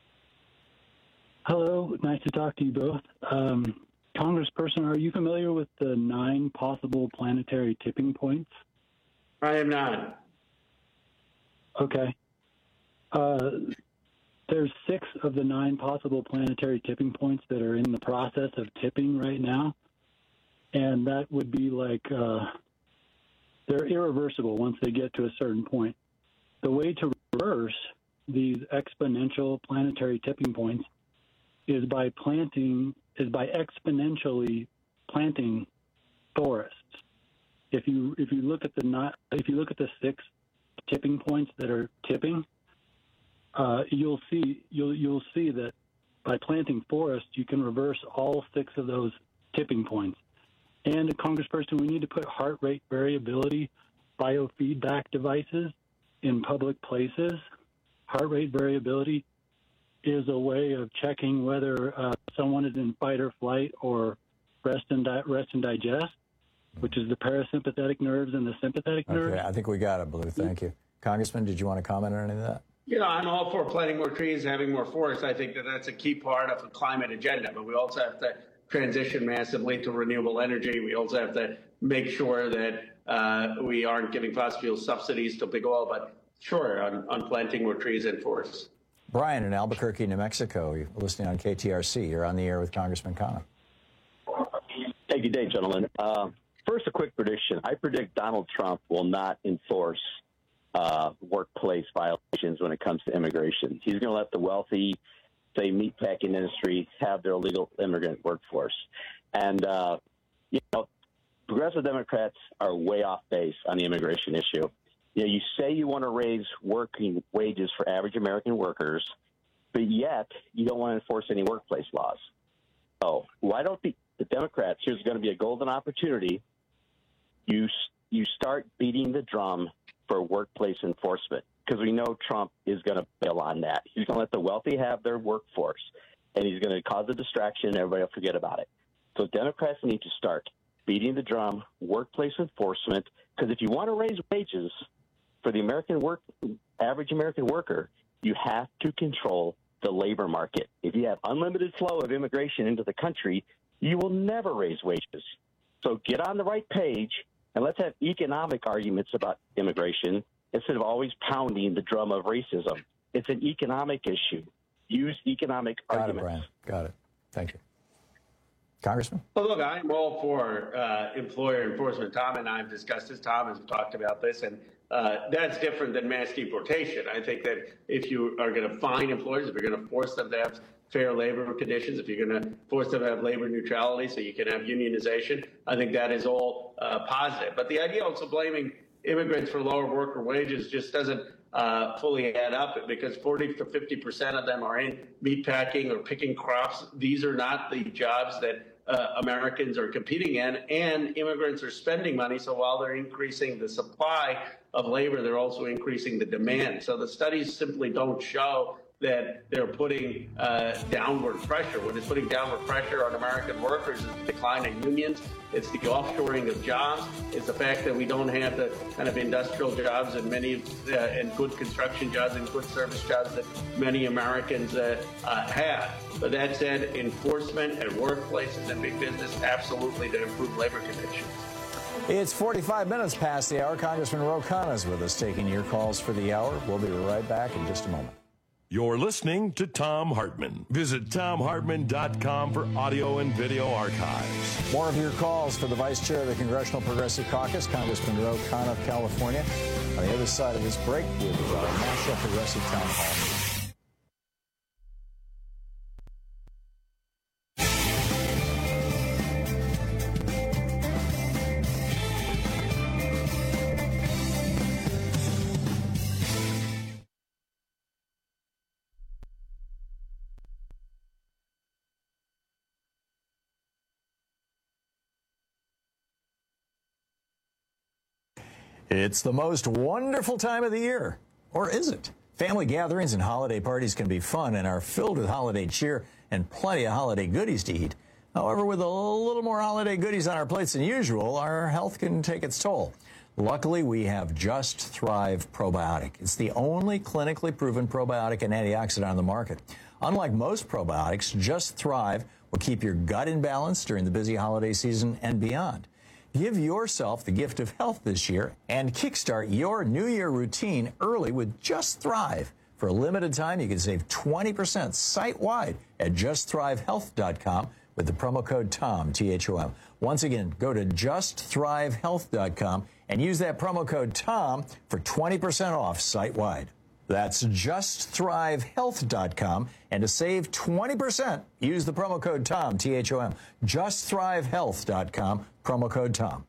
Hello. Nice to talk to you both. Congressperson, are you familiar with the 9 possible planetary tipping points? I am not. Okay. There's 6 of the 9 possible planetary tipping points that are in the process of tipping right now. And that would be like, they're irreversible once they get to a certain point. The way to reverse these exponential planetary tipping points is by exponentially planting forests. If you look at the 6 tipping points that are tipping, you'll see that by planting forests, you can reverse all 6 of those tipping points. And, Congressperson, we need to put heart rate variability biofeedback devices in public places. Heart rate variability is a way of checking whether someone is in fight or flight or rest and digest, which is the parasympathetic nerves and the sympathetic nerves. Okay, I think we got it, Blue. Thank you. Congressman, did you want to comment on any of that? You know, I'm all for planting more trees, having more forests. I think that that's a key part of the climate agenda, but we also have to transition massively to renewable energy. We also have to make sure that we aren't giving fossil fuel subsidies to big oil, but sure, on planting more trees and forests. Brian in Albuquerque, New Mexico. You're listening on KTRC. You're on the air with Congressman Khanna. Hey, good day, gentlemen. First, a quick prediction. I predict Donald Trump will not enforce workplace violations when it comes to immigration. He's going to let the wealthy, say, meatpacking industry have their illegal immigrant workforce. And, you know, progressive Democrats are way off base on the immigration issue. You know, you say you want to raise working wages for average American workers, but yet you don't want to enforce any workplace laws. Oh, why don't the Democrats, here's going to be a golden opportunity, you start beating the drum for workplace enforcement, because we know Trump is going to bail on that. He's going to let the wealthy have their workforce, and he's going to cause a distraction, and everybody will forget about it. So Democrats need to start beating the drum, workplace enforcement, because if you want to raise wages for the average American worker, You have to control the labor market. If you have unlimited flow of immigration into the country, you will never raise wages. So get on the right page, and let's have economic arguments about immigration instead of always pounding the drum of racism. It's an economic issue. Use economic arguments. Got it, Brian. Got it. Thank you. Congressman? Well, look, I'm all for employer enforcement. Tom and I have discussed this. Tom has talked about this, and that's different than mass deportation. I think that if you are going to fine employers, if you're going to force them to have fair labor conditions, if you're going to force them to have labor neutrality so you can have unionization, I think that is all positive. But the idea also blaming immigrants for lower worker wages just doesn't fully add up, because 40 to 50% of them are in meatpacking or picking crops. These are not the jobs that Americans are competing in, and immigrants are spending money. So while they're increasing the supply of labor, they're also increasing the demand. So the studies simply don't show that they're putting downward pressure. What is putting downward pressure on American workers is the decline in unions. It's the offshoring of jobs. It's the fact that we don't have the kind of industrial jobs and and good construction jobs and good service jobs that many Americans have. But that said, enforcement at workplaces and big business absolutely to improve labor conditions. It's 45 minutes past the hour. Congressman Ro Khanna is with us, taking your calls for the hour. We'll be right back in just a moment. You're listening to Thom Hartmann. Visit ThomHartmann.com for audio and video archives. More of your calls for the Vice Chair of the Congressional Progressive Caucus, Congressman Ro Khanna of California. On the other side of this break with National Progressive Town Hall. It's the most wonderful time of the year. Or is it? Family gatherings and holiday parties can be fun and are filled with holiday cheer and plenty of holiday goodies to eat. However, with a little more holiday goodies on our plates than usual, our health can take its toll. Luckily, we have Just Thrive Probiotic. It's the only clinically proven probiotic and antioxidant on the market. Unlike most probiotics, Just Thrive will keep your gut in balance during the busy holiday season and beyond. Give yourself the gift of health this year and kickstart your New Year routine early with Just Thrive. For a limited time, you can save 20% site-wide at justthrivehealth.com with the promo code TOM, T-H-O-M. Once again, go to justthrivehealth.com and use that promo code TOM for 20% off site-wide. That's justthrivehealth.com, and to save 20%, use the promo code TOM, T-H-O-M. Justthrivehealth.com, promo code TOM.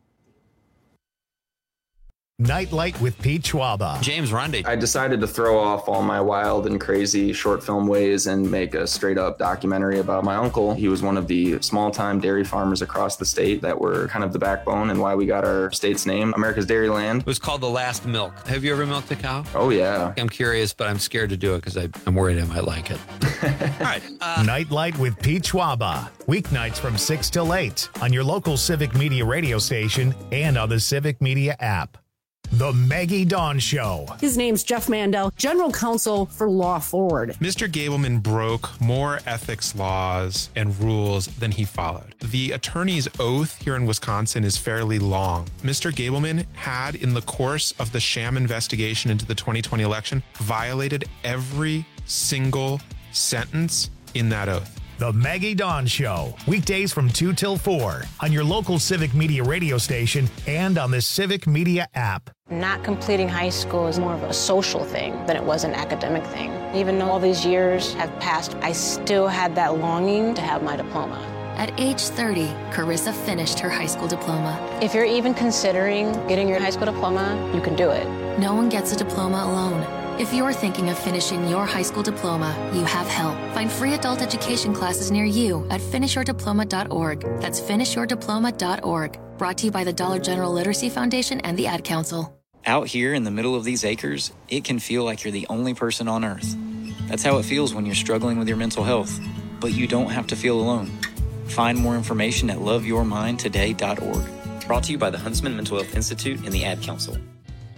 Nightlight with Pete Schwaba. James Ronde. I decided to throw off all my wild and crazy short film ways and make a straight up documentary about my uncle. He was one of the small time dairy farmers across the state that were kind of the backbone and why we got our state's name, America's Dairyland. It was called The Last Milk. Have you ever milked a cow? Oh, yeah. I'm curious, but I'm scared to do it because I'm worried I might like it. All right. Nightlight with Pete Schwaba. Weeknights from 6 till 8 on your local Civic Media radio station and on the Civic Media app. The Maggie Dawn Show. His name's Jeff Mandel, General Counsel for Law Forward. Mr. Gableman broke more ethics laws and rules than he followed. The attorney's oath here in Wisconsin is fairly long. Mr. Gableman had, in the course of the sham investigation into the 2020 election, violated every single sentence in that oath. The Maggie Dawn Show, weekdays from 2 till 4 on your local Civic Media radio station and on the Civic Media app. Not completing high school is more of a social thing than it was an academic thing. Even though all these years have passed, I still had that longing to have my diploma. At age 30, Carissa finished her high school diploma. If you're even considering getting your high school diploma, you can do it. No one gets a diploma alone. If you're thinking of finishing your high school diploma, you have help. Find free adult education classes near you at finishyourdiploma.org. That's finishyourdiploma.org. Brought to you by the Dollar General Literacy Foundation and the Ad Council. Out here in the middle of these acres, it can feel like you're the only person on Earth. That's how it feels when you're struggling with your mental health. But you don't have to feel alone. Find more information at loveyourmindtoday.org. Brought to you by the Huntsman Mental Health Institute and the Ad Council.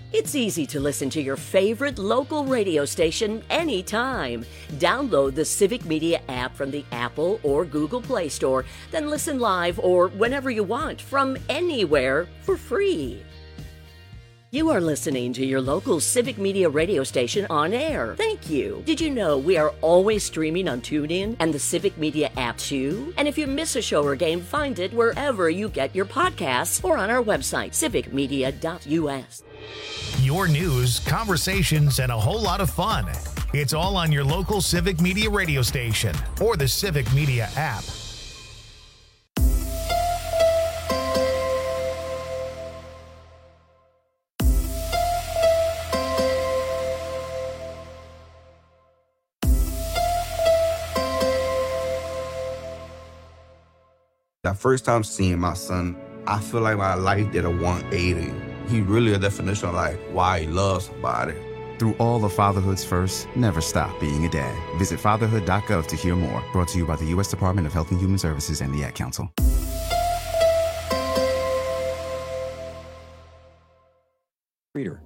It's easy to listen to your favorite local radio station anytime. Download the Civic Media app from the Apple or Google Play Store, then listen live or whenever you want from anywhere for free. You are listening to your local Civic Media radio station on air. Thank you. Did you know we are always streaming on TuneIn and the Civic Media app too? And if you miss a show or game, find it wherever you get your podcasts or on our website, civicmedia.us. Your news, conversations, and a whole lot of fun. It's all on your local Civic Media radio station or the Civic Media app. The first time seeing my son, I feel like my life did a 180. He really a definition of like why he loves somebody. Through all of fatherhood's first, never stop being a dad. Visit fatherhood.gov to hear more. Brought to you by the U.S. Department of Health and Human Services and the Ad Council. Reader.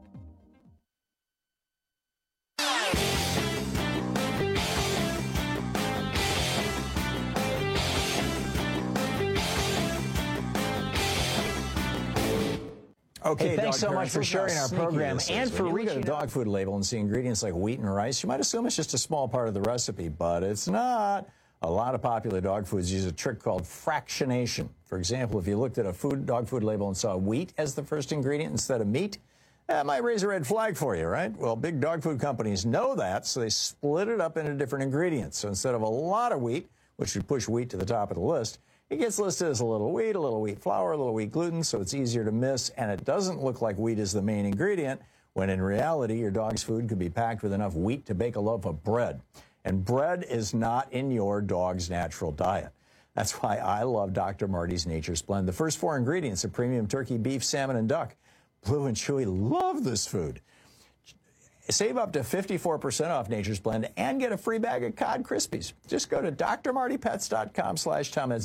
Okay, thanks so much for sharing our program and for reading a dog food label and see ingredients like wheat and rice. You might assume it's just a small part of the recipe, but it's not. A lot of popular dog foods use a trick called fractionation. For example, if you looked at a dog food label and saw wheat as the first ingredient instead of meat, that might raise a red flag for you, right? Well, big dog food companies know that, so they split it up into different ingredients. So instead of a lot of wheat, which would push wheat to the top of the list, it gets listed as a little wheat flour, a little wheat gluten, so it's easier to miss, and it doesn't look like wheat is the main ingredient, when in reality, your dog's food could be packed with enough wheat to bake a loaf of bread. And bread is not in your dog's natural diet. That's why I love Dr. Marty's Nature's Blend. The first 4 ingredients are premium turkey, beef, salmon, and duck. Blue and Chewy love this food. Save up to 54% off Nature's Blend and get a free bag of Cod Krispies. Just go to drmartypets.com/Tom. That's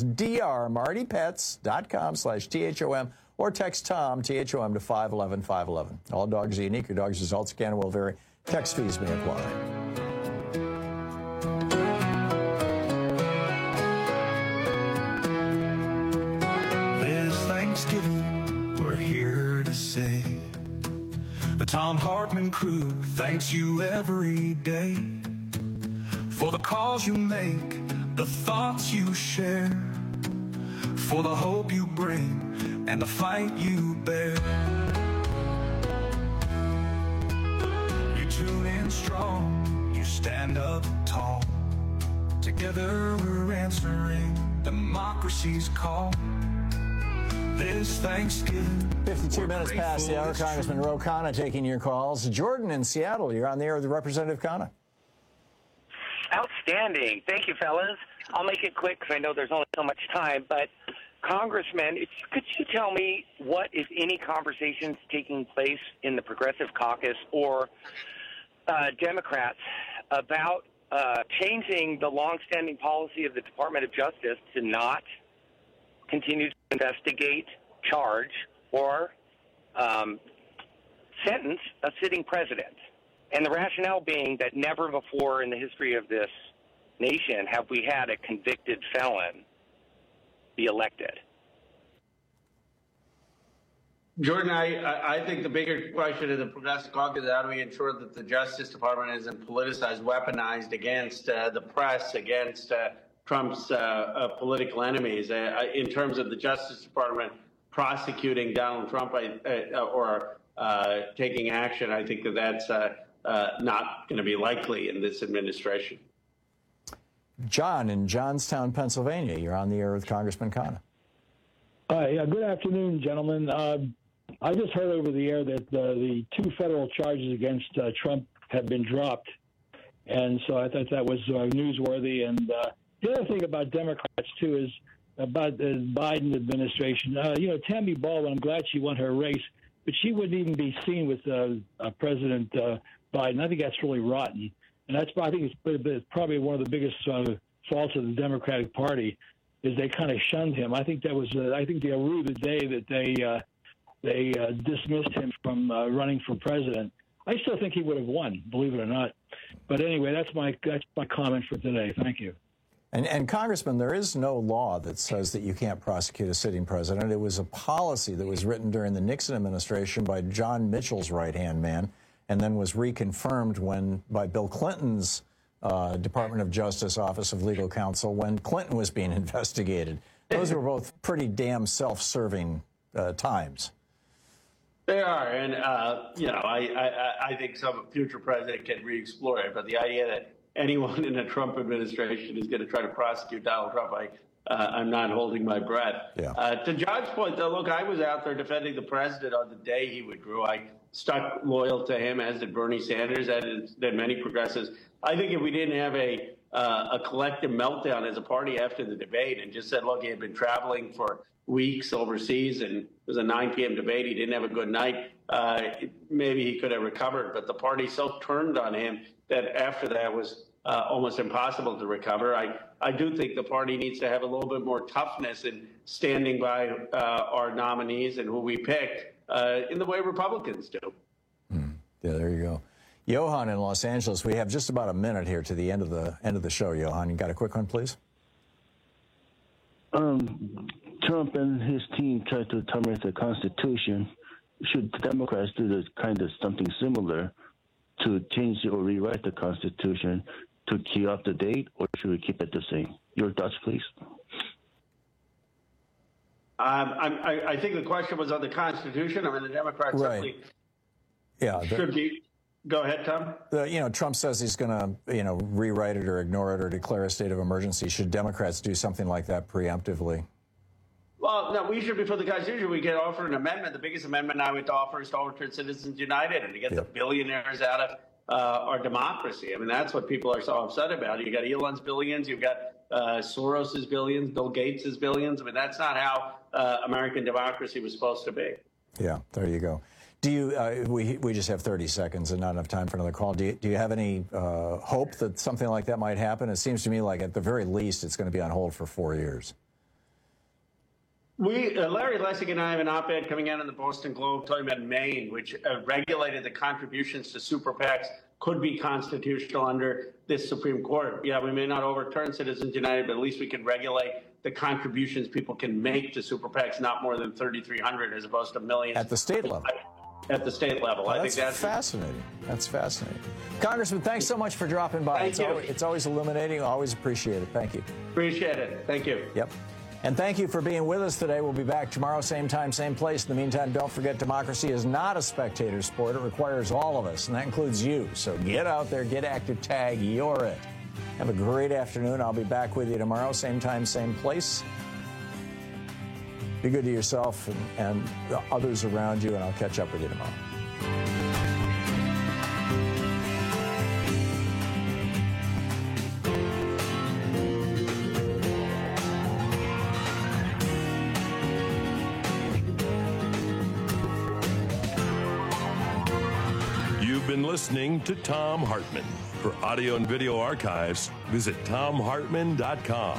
drmartypets.com/THOM or text Tom, THOM, to 511-511. All dogs are unique. Your dog's results can will vary. Text fees may apply. This Thanksgiving, we're here to say the Tom Hartman crew thanks you every day for the calls you make, the thoughts you share, for the hope you bring and the fight you bear. You tune in strong, you stand up tall. Together we're answering democracy's call. This Thanksgiving. 52 minutes past the hour. Congressman Ro Khanna taking your calls. Jordan in Seattle, you're on the air with Representative Khanna. Outstanding. Thank you, fellas. I'll make it quick because I know there's only so much time. But, Congressman, could you tell me what, if any, conversations taking place in the Progressive Caucus or Democrats about changing the longstanding policy of the Department of Justice to not continue to investigate, charge, or sentence a sitting president? And the rationale being that never before in the history of this nation have we had a convicted felon be elected. Jordan, I think the bigger question of the Progressive Caucus is how do we ensure that the Justice Department isn't politicized, weaponized against the press, against Trump's political enemies. In terms of the Justice Department prosecuting Donald Trump or taking action, I think that's not going to be likely in this administration. John in Johnstown, Pennsylvania. You're on the air with Congressman Khanna. Good afternoon, gentlemen. I just heard over the air that the 2 federal charges against Trump have been dropped, and so I thought that was newsworthy. And the other thing about Democrats, too, is about the Biden administration. Tammy Baldwin, I'm glad she won her race, but she wouldn't even be seen with President Biden. I think that's really rotten. And I think it's probably one of the biggest faults of the Democratic Party is they kind of shunned him. I think that was, I think they rue the day that they they dismissed him from running for president. I still think he would have won, believe it or not. But anyway, that's my comment for today. Thank you. And Congressman, there is no law that says that you can't prosecute a sitting president. It was a policy that was written during the Nixon administration by John Mitchell's right-hand man, and then was reconfirmed by Bill Clinton's Department of Justice Office of Legal Counsel when Clinton was being investigated. Those were both pretty damn self-serving times. They are, and I think some future president can re-explore it. But the idea that anyone in a Trump administration is going to try to prosecute Donald Trump, I'm not holding my breath. Yeah. To John's point, though, look, I was out there defending the president on the day he withdrew. I stuck loyal to him, as did Bernie Sanders, as did many progressives. I think if we didn't have a collective meltdown as a party after the debate and just said, look, he had been traveling for weeks overseas and it was a 9 p.m. debate, he didn't have a good night, maybe he could have recovered. But the party so turned on him that after that was almost impossible to recover. I do think the party needs to have a little bit more toughness in standing by our nominees and who we picked in the way Republicans do. Yeah, there you go. Johan in Los Angeles, we have just about a minute here to the end of the show. Johan, you got a quick one, please? Trump and his team tried to terminate the Constitution. Should the Democrats do this kind of something similar to change or rewrite the Constitution to keep up to date, or should we keep it the same? Your thoughts, please. I think the question was on the Constitution. I mean, the Democrats certainly should be. Go ahead, Tom. Trump says he's going to, rewrite it or ignore it or declare a state of emergency. Should Democrats do something like that preemptively? Well, no, we should, before the Constitution, we get offered an amendment. The biggest amendment I would offer is to overturn Citizens United and to get the billionaires out of our democracy. I mean, that's what people are so upset about. You got Elon's billions, you've got Soros's billions, Bill Gates's billions. I mean, that's not how American democracy was supposed to be. Yeah, there you go. Do you? We just have 30 seconds and not enough time for another call. Do you have any hope that something like that might happen? It seems to me like at the very least it's going to be on hold for 4 years. Larry Lessig and I have an op-ed coming out in the Boston Globe talking about Maine, which regulated the contributions to super PACs could be constitutional under this Supreme Court. Yeah, we may not overturn Citizens United, but at least we can regulate the contributions people can make to super PACs, not more than $3,300 as opposed to millions. At the state level. At the state level. I think that's fascinating. That's fascinating. Congressman, thanks so much for dropping by. It's always illuminating. Always appreciate it. Thank you. Appreciate it. Thank you. Yep. And thank you for being with us today. We'll be back tomorrow, same time, same place. In the meantime, don't forget democracy is not a spectator sport. It requires all of us, and that includes you. So get out there, get active, tag, you're it. Have a great afternoon. I'll be back with you tomorrow, same time, same place. Be good to yourself and the others around you, and I'll catch up with you tomorrow. You've been listening to Thom Hartmann. For audio and video archives, visit ThomHartmann.com.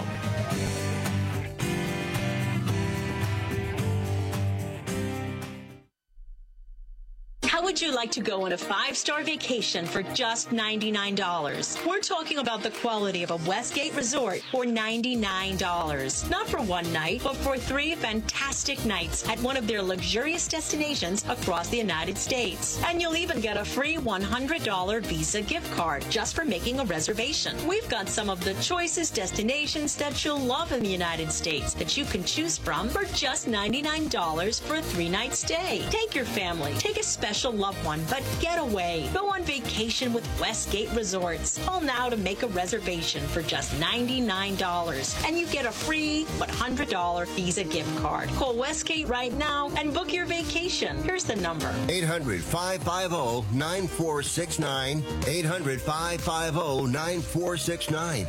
How would you like to go on a 5-star vacation for just $99? We're talking about the quality of a Westgate resort for $99. Not for one night, but for 3 fantastic nights at one of their luxurious destinations across the United States. And you'll even get a free $100 Visa gift card just for making a reservation. We've got some of the choicest destinations that you'll love in the United States that you can choose from for just $99 for a 3-night stay. Take your family, take a special loved one, but get away. Go on vacation with Westgate Resorts. Call now to make a reservation for just $99, and you get a free $100 Visa gift card. Call Westgate right now and book your vacation. Here's the number. 800-550-9469. 800-550-9469.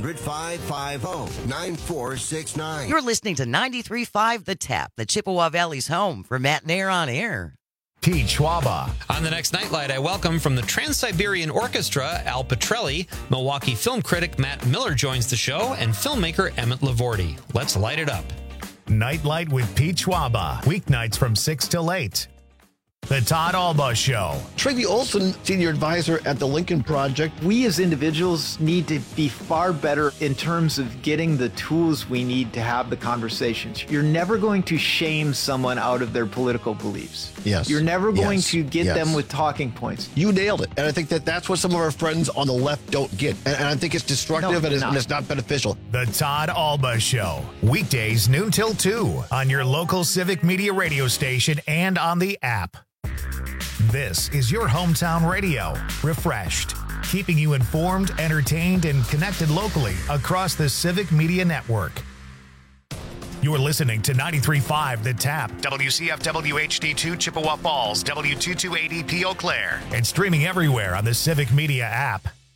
800-550-9469. You're listening to 93.5 The Tap, the Chippewa Valley's home for Matt Nair on Air. Pete Schwaba. On the next Nightlight, I welcome from the Trans-Siberian Orchestra, Al Petrelli. Milwaukee film critic Matt Miller joins the show, and filmmaker Emmett Lavorti. Let's light it up. Nightlight with Pete Schwaba. Weeknights from 6 till 8. The Todd Alba Show. Tracy Olson, Senior Advisor at the Lincoln Project. We as individuals need to be far better in terms of getting the tools we need to have the conversations. You're never going to shame someone out of their political beliefs. Yes. You're never going to get them with talking points. You nailed it. And I think that that's what some of our friends on the left don't get. And I think it's destructive and it's not beneficial. The Todd Alba Show. Weekdays noon till 2 on your local Civic Media radio station and on the app. This is your hometown radio, refreshed, keeping you informed, entertained, and connected locally across the Civic Media Network. You're listening to 93.5 The Tap, WCFW HD2 Chippewa Falls, W228EP Eau Claire, and streaming everywhere on the Civic Media app.